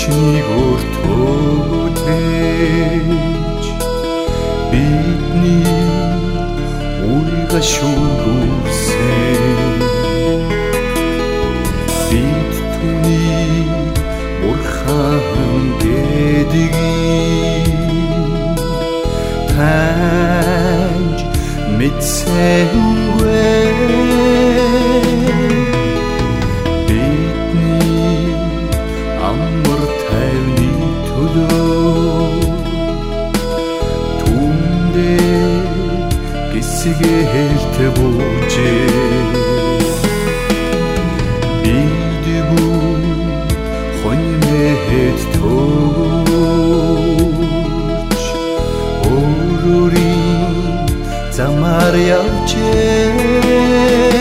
өвчнийг өртөөж бидний уйга шүгүүрсэн бид түүний бурхан гэдгийг таньж мэдсэнгүй бидний амар тайвны төлөө түндээ гисгэлт буужээ бид бүр хоньмэд тууч өөрийн замаар явжээ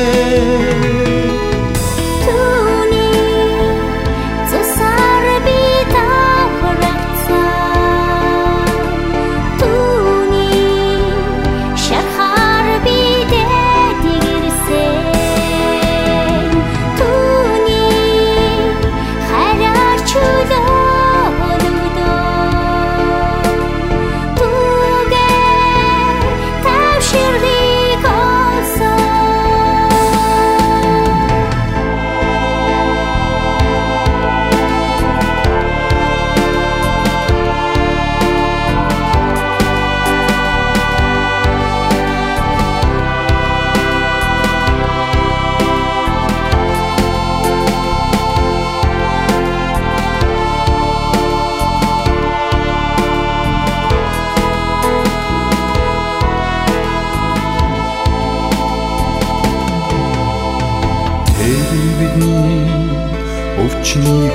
бидний өвчнийг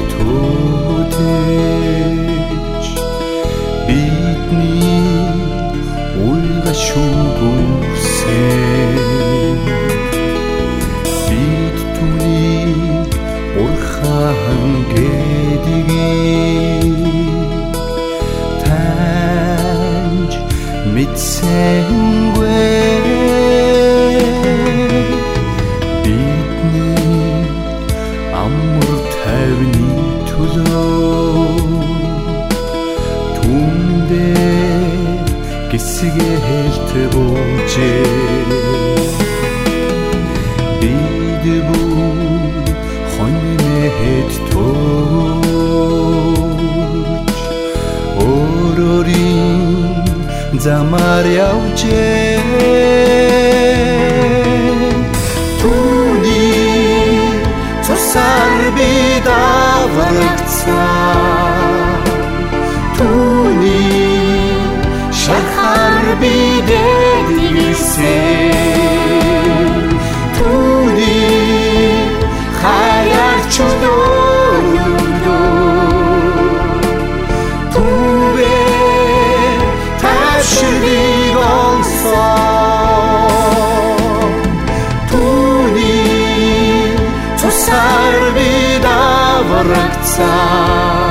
өртөөж бидний уйга шүгүүрсэн бид түүний бурхан гэдгийг таньж мэдсэнгүй амар тайвны төлөө түндээ гисгэлт буужээ бид бүр хоньмэд тууч өөрийн замаар явжээ тусаар бид аврагцсан түүний шархаар бидэд ирсэн түүний хаяр чөлөөлөө түүбэ тавшрыг олсон түүний тусаар бид аврагцсан